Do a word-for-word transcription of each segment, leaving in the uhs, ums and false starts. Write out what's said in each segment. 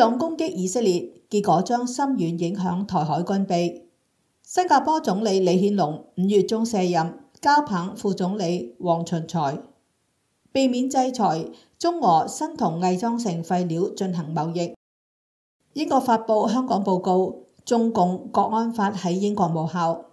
朗攻擊以色列，結果將深遠影響台海軍備。新加坡總理李顯龍五月中卸任，交棒副總理黃循財，避免制裁中俄新同偽裝成廢料進行貿易。英國發布香港報告，中共國安法喺英國無效。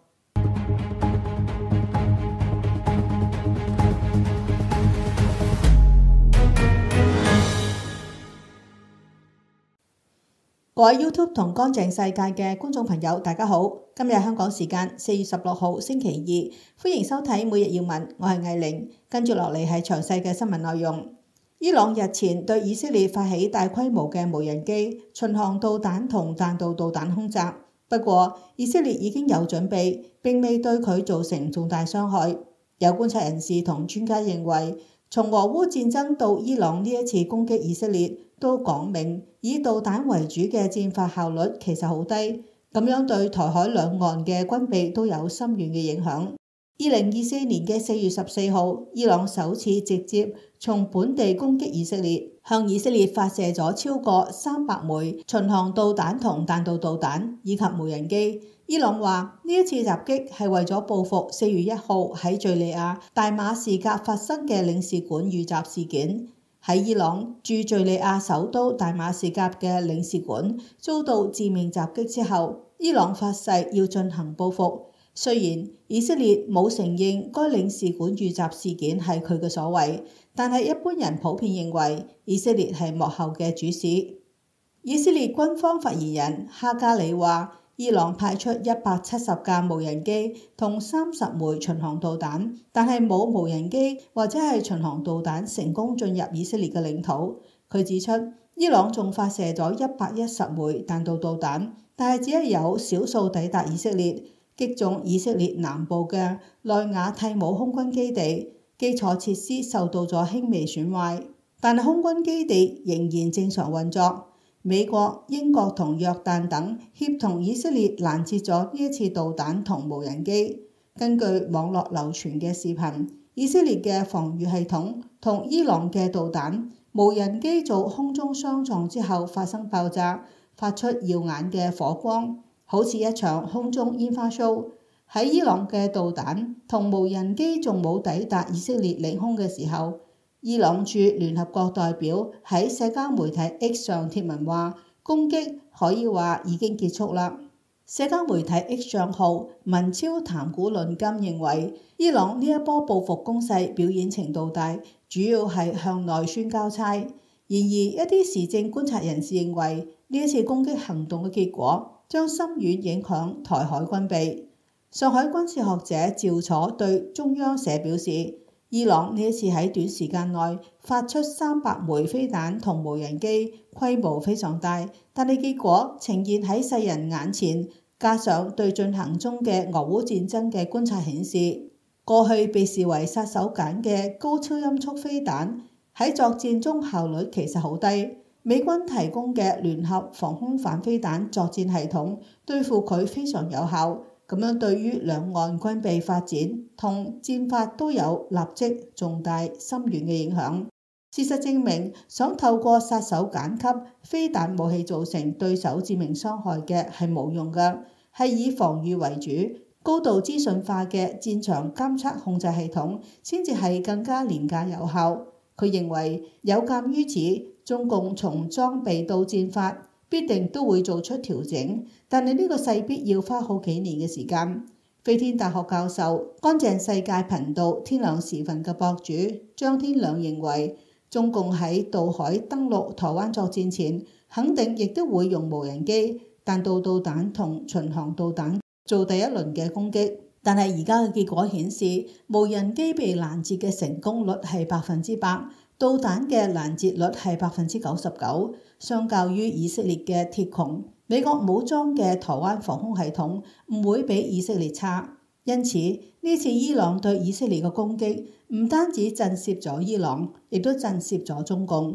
各位 YouTube 同乾淨世界嘅觀眾朋友，大家好！今日香港時間四月十六號星期二，歡迎收睇每日要聞，我係藝玲。跟住落嚟係詳細嘅新聞內容。伊朗日前對以色列發起大規模嘅無人機、巡航導彈同彈道導彈空襲，不過以色列已經有準備，並未對佢造成重大傷害。有觀察人士同專家認為，從俄烏戰爭到伊朗呢一次攻擊以色列，都講明以導彈為主嘅戰法效率其實好低，咁樣對台海兩岸嘅軍備都有深遠嘅影響。二零二四年嘅四月十四號，伊朗首次直接從本地攻擊以色列，向以色列發射咗超過三百枚巡航導彈同彈道導彈以及無人機。伊朗話呢一次襲擊係為咗報復四月一號喺敘利亞大馬士革發生嘅領事館遇襲事件。喺伊朗駐敘利亞首都大馬士革嘅領事館遭到致命襲擊之後，伊朗發誓要進行報復。雖然以色列冇承認該領事館遇襲事件係佢嘅所為，但係一般人普遍認為以色列係幕後嘅主使。以色列軍方發言人哈加里話，伊朗派出一百七十架無人機同三十枚巡航導彈，但係冇無人機或者係巡航導彈成功進入以色列嘅領土。佢指出，伊朗仲發射咗一百一十枚彈道導彈，但係只係有少數抵達以色列，擊中以色列南部嘅內瓦蒂姆空軍基地，基礎設施受到咗輕微損壞，但係空軍基地仍然正常運作。美國、英國同約旦等協同以色列攔截咗呢一次導彈同無人機。根據網絡流傳嘅視頻，以色列嘅防禦系統同伊朗嘅導彈、無人機做空中相撞之後發生爆炸，發出耀眼嘅火光，好似一場空中煙花 show。喺伊朗嘅導彈同無人機仲冇抵達以色列領空嘅時候，伊朗駐聯合國代表喺社交媒體 X 上貼文話，攻擊可以話已經結束啦。社交媒體 X 賬號文超談古論今認為，伊朗呢一波報復攻勢表演程度大，主要係向內宣交差。然而一啲時政觀察人士認為，呢一次攻擊行動嘅結果將深遠影響台海軍備。上海軍事學者趙楚對中央社表示，伊朗呢一次喺短時間內發出三百枚飛彈同無人機，規模非常大，但係結果呈現喺世人眼前。加上對進行中嘅俄烏戰爭嘅觀察顯示，過去被視為殺手鐧嘅高超音速飛彈喺作戰中效率其實好低。美軍提供嘅聯合防空反飛彈作戰系統對付佢非常有效。咁樣對於兩岸軍備發展同戰法都有立即重大深遠嘅影響。事實證明，想透過殺手鐧級飛彈武器造成對手致命傷害嘅係冇用嘅，係以防禦為主、高度資訊化嘅戰場監測控制系統先至係更加廉價有效。佢認為有鑑於此，中共從裝備到戰法必定都會做出調整，但係呢個勢必要花好幾年嘅時間。飛天大學教授、乾淨世界頻道天亮時分嘅博主張天亮認為，中共喺渡海登陸台灣作戰前，肯定亦都會用無人機、彈道導彈同巡航導彈做第一輪嘅攻擊。但係而家嘅結果顯示，無人機被攔截嘅成功率係百分之百，導彈嘅攔截率係百分之九十九。相較於以色列嘅鐵穹，美國武裝嘅台灣防空系統唔會比以色列差。因此呢次伊朗對以色列嘅攻擊唔單止震懾咗伊朗，亦都震懾咗中共。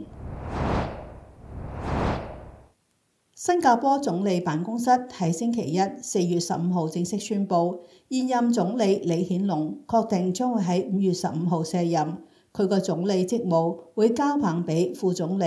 新加坡總理辦公室喺星期一四月十五號正式宣布，現任總理李顯龍確定將會喺五月十五號卸任，佢個總理職務會交棒俾副總理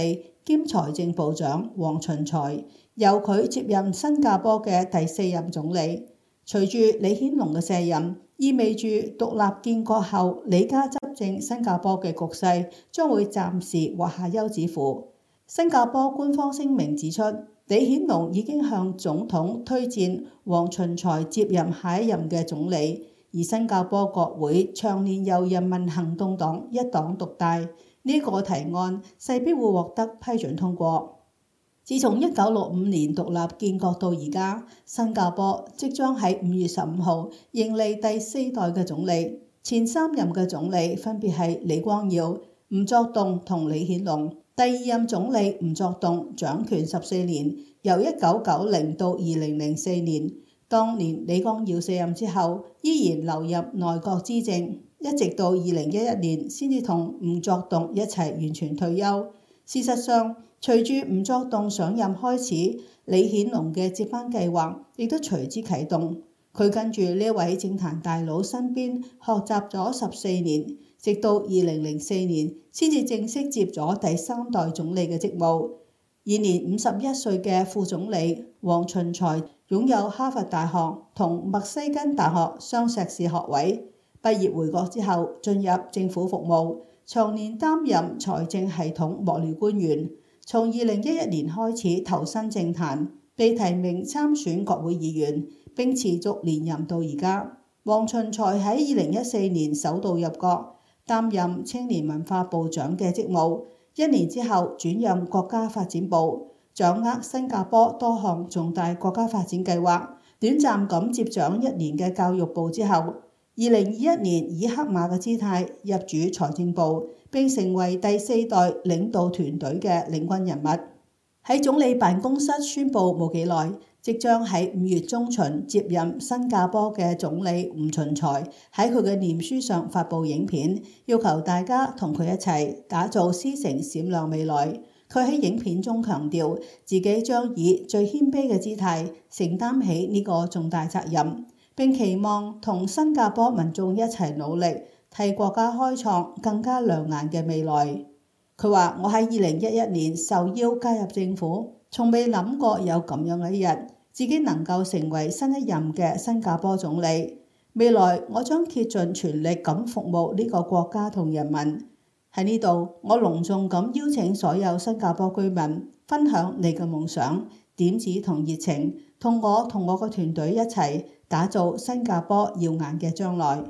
兼財政部長黃循財，由佢接任新加坡嘅第四任總理。隨住李顯龍嘅卸任，意味住獨立建國後李家執政新加坡嘅局勢將會暫時畫下休止符。新加坡官方聲明指出，李顯龍已經向總統推薦黃循財接任下一任嘅總理，而新加坡國會長年由人民行動黨一黨獨大，呢、這個提案勢必會獲得批准通過。自從一九六五年獨立建國到而家，新加坡即將喺五月十五號迎嚟第四代嘅總理。前三任嘅總理分別係李光耀、吳作棟同李顯龍。第二任總理吳作棟掌權十四年，由一九九零到二零零四年。當年李光耀卸任之後，依然留入內閣資政，一直到二零一一年先至同吳作棟一齊完全退休。事實上，隨住吳作棟上任開始，李顯龍嘅接班計劃亦都隨之啟動。佢跟住呢位政壇大佬身邊學習咗十四年，直到二零零四年先至正式接咗第三代總理嘅職務。現年五十一歲嘅副總理黃循財擁有哈佛大學同墨西根大學雙碩士學位，畢業回國之後進入政府服務，長年擔任財政系統幕僚官員。從二零一一年開始投身政壇，被提名參選國會議員，並持續連任到而家。黃循財喺二零一四年首度入閣，擔任青年文化部長嘅職務，一年之後轉任國家發展部，掌握新加坡多項重大國家發展計劃。短暫咁接掌一年嘅教育部之後，二零二一年以黑馬嘅姿態入主財政部，並成為第四代領導團隊嘅領軍人物。喺總理辦公室宣布冇幾耐，即將喺五月中旬接任新加坡嘅總理吳循財喺佢嘅臉書上發布影片，要求大家同佢一齊打造獅城閃亮未來。佢喺影片中強調，自己將以最謙卑嘅姿態承擔起呢個重大責任，並期望同新加坡民眾一齊努力，替國家開創更加亮眼嘅未來。佢話：我喺二零一一年受邀加入政府，從未諗過有咁樣嘅一日，自己能夠成為新一任嘅新加坡總理。未來我將竭盡全力咁服務呢個國家同人民。喺呢度，我隆重咁邀請所有新加坡居民分享你嘅夢想、點子同熱情，同我同我個團隊一齊打造新加坡耀眼嘅將來。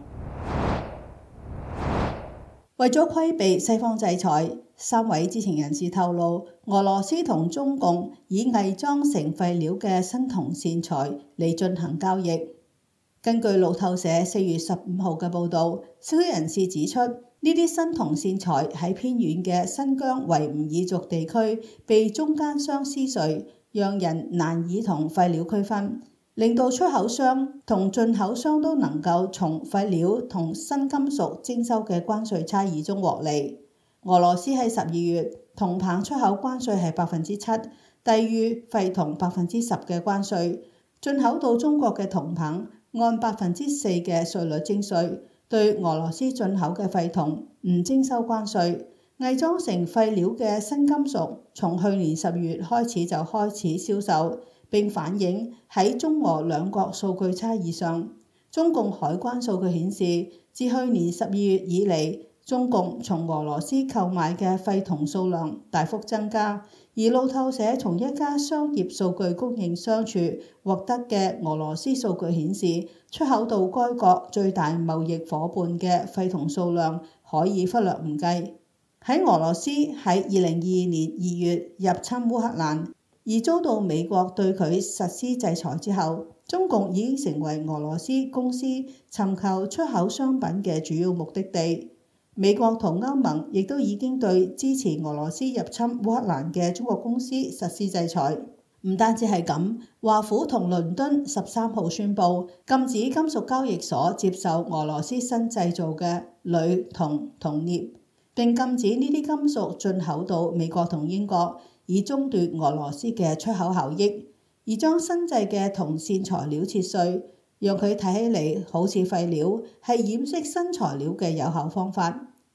為咗規避西方制裁，三位知情人士透露，俄羅斯同中共以偽裝成廢料嘅新銅線材嚟進行交易。根據路透社四月十五號嘅報導，消息人士指出，呢啲新銅線材喺偏遠嘅新疆維吾爾族地區被中間商撕碎，讓人難以同廢料區分，令到出口商同進口商都能夠從廢料同新金屬徵收嘅關稅差異中獲利。俄羅斯喺十二月銅棒出口關稅係百分之七，低於廢銅百分之十嘅關稅。進口到中國嘅銅棒按百分之四嘅稅率徵稅，對俄羅斯進口嘅廢銅唔徵收關稅。偽裝成廢料嘅新金屬從去年十月開始就開始銷售，並反映喺中俄兩國數據差異上。中共海關數據顯示，自去年十二月以嚟，中共從俄羅斯購買嘅廢銅數量大幅增加，而路透社從一家商業數據供應商處獲得嘅俄羅斯數據顯示，出口到該國最大貿易夥伴嘅廢銅數量可以忽略唔計。喺俄羅斯喺二零二二年二月入侵烏克蘭，而遭到美國對佢實施制裁之後，中共已經成為俄羅斯公司尋求出口商品嘅主要目的地。美國同歐盟亦都已經對支持俄羅斯入侵烏克蘭嘅中國公司實施制裁。唔單止係咁，華府同倫敦十三號宣布禁止金屬交易所接受俄羅斯新製造嘅鋁、銅、銅鎳，並禁止呢啲金屬進口到美國同英國，以中斷俄羅斯嘅出口效益，而將新製嘅銅線材料切碎，讓佢睇起嚟好似廢料，係掩飾新材料嘅有效方法。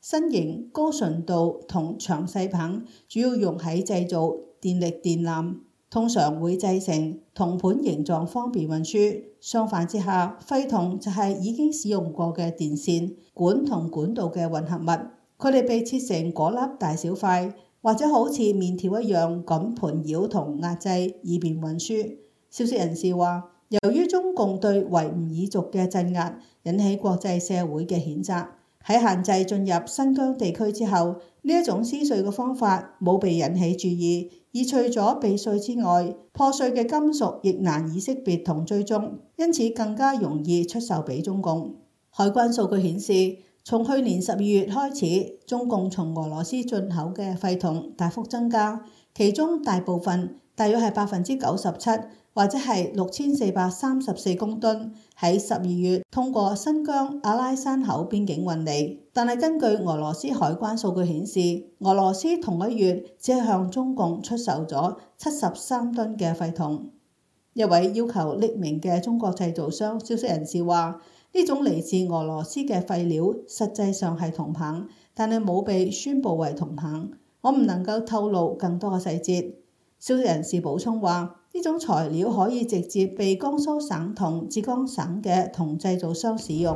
新型高純度同長細棒主要用喺製造電力電纜，通常會製成銅盤形狀，方便運輸。相反之下，廢銅就係已經使用過嘅電線、管同管道嘅混合物，佢哋被切成果粒大小塊，或者好似麵條一樣咁盤繞同壓製，以便運輸。消息人士話，由於中共對維吾爾族嘅鎮壓，引起國際社會嘅譴責。喺限制進入新疆地區之後，呢一種撕碎嘅方法冇被引起注意，而除咗被碎之外，破碎嘅金屬亦難以識別同追蹤，因此更加容易出售俾中共。海關數據顯示，從去年十二月開始，中共從俄羅斯進口嘅廢銅大幅增加，其中大部分大約係百分之九十七，或者係六千四百三十四公噸，喺十二月通過新疆阿拉山口邊境運嚟。但係根據俄羅斯海關數據顯示，俄羅斯同一月只係向中共出售咗七十三噸嘅廢銅。一位要求匿名嘅中國製造商消息人士話，呢種嚟自俄羅斯嘅廢料實際上係銅棒，但係冇被宣佈為銅棒。我唔能夠透露更多嘅細節。消息人士補充話，呢種材料可以直接被江蘇省同浙江省嘅銅製造商使用。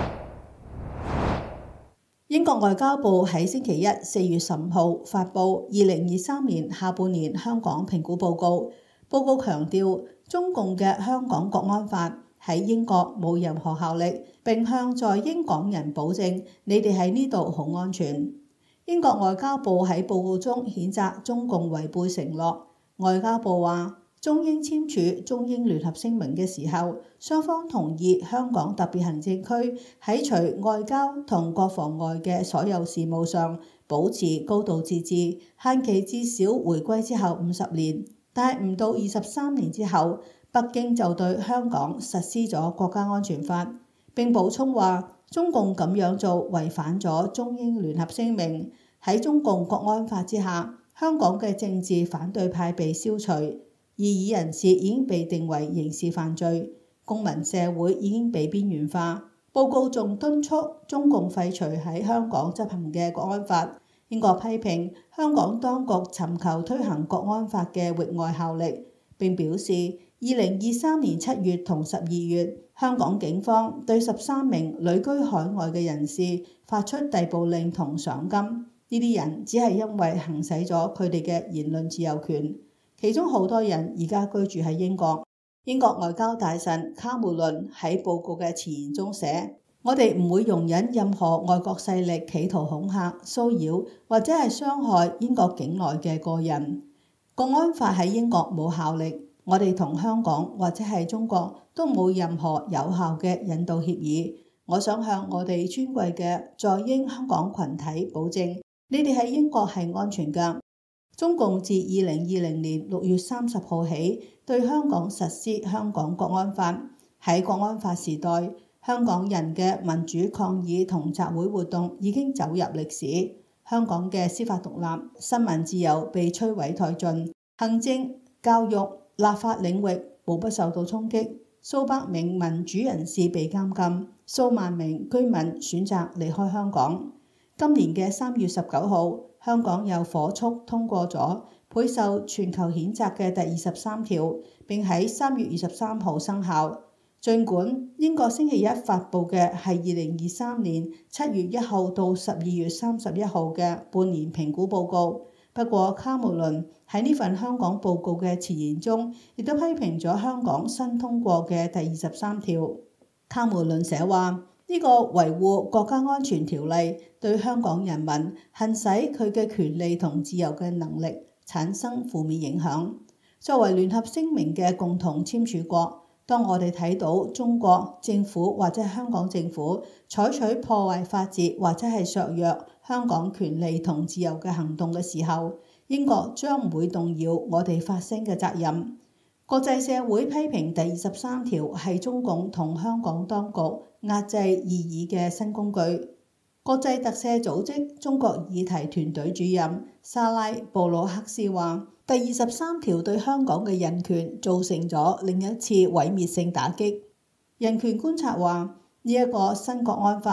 英國外交部喺星期一四月十五號發布二零二三年下半年香港評估報告，報告強調中共嘅香港國安法喺英國冇任何效力，並向在英港人保證你哋喺呢度好安全。英國外交部喺報告中譴責中共違背承諾。外交部話，中英簽署中英聯合聲明嘅時候，雙方同意香港特別行政區喺除外交同國防外嘅所有事務上保持高度自治，限期至少回歸之後五十年。但係唔到二十三年之後，北京就對香港實施咗國家安全法。並補充話，中共咁樣做違反咗中英聯合聲明。喺中共國安法之下，香港嘅政治反對派被消除，異議人士已經被定為刑事犯罪，公民社會已經被邊緣化。報告仲敦促中共廢除喺香港執行嘅國安法。英國批評香港當局尋求推行國安法嘅域外效力，並表示二零二三年七月同十二月，香港警方對十三名旅居海外嘅人士發出逮捕令同賞金。呢啲人只係因為行使咗佢哋嘅言論自由權，其中好多人而家居住喺英國。英國外交大臣卡梅倫喺報告嘅前言中寫，我哋唔會容忍任何外國勢力企圖恐嚇、騷擾或者係傷害英國境內嘅個人。國安法喺英國冇效力，我哋同香港或者係中國都冇任何有效嘅引渡協議。我想向我哋尊貴嘅在英香港群體保證，你哋喺英國係安全㗎。中共自二零二零年六月三十號起對香港實施香港國安法。喺國安法時代，香港人嘅民主抗議同集會活動已經走入歷史。香港嘅司法獨立、新聞自由被摧毀殆盡，行政、教育、立法領域無不受到衝擊。數百名民主人士被監禁，數萬名居民選擇離開香港。今年嘅三月十九號，香港又火速通過咗備受全球譴責嘅第二十三條，並喺三月二十三號生效。儘管英國星期一發布嘅係二零二三年七月一號到十二月三十一號嘅半年評估報告，不過卡梅倫喺呢份香港報告嘅前言中，亦都批評咗香港新通過嘅第二十三條。卡梅倫寫話，呢個維護國家安全條例對香港人民行使佢嘅權利同自由嘅能力產生負面影響。作為聯合聲明嘅共同簽署國，當我哋睇到中國政府或者香港政府採取破壞法治或者係削弱香港權利同自由嘅行動嘅時候，英國將唔會動搖我哋發聲嘅責任。國際社會批評第二十三條係中共同香港當局壓制異議嘅新工具。國際特赦組織中國議題團隊主任莎拉布魯克斯話，第二十三條對香港嘅人權造成咗另一次毀滅性打擊。人權觀察話，呢、這、一個新國安法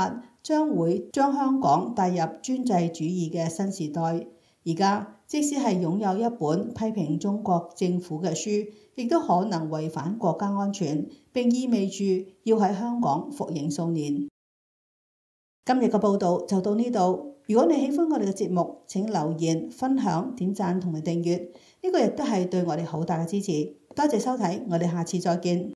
將會將香港帶入專制主義嘅新時代。而家即使係擁有一本批評中國政府嘅書，亦都可能違反國家安全，並意味住要喺香港服刑數年。今日嘅報導就到呢度。如果你喜歡我哋嘅節目，請留言、分享、點讚同埋訂閱，呢個亦都係對我哋好大嘅支持。多謝收睇，我哋下次再見。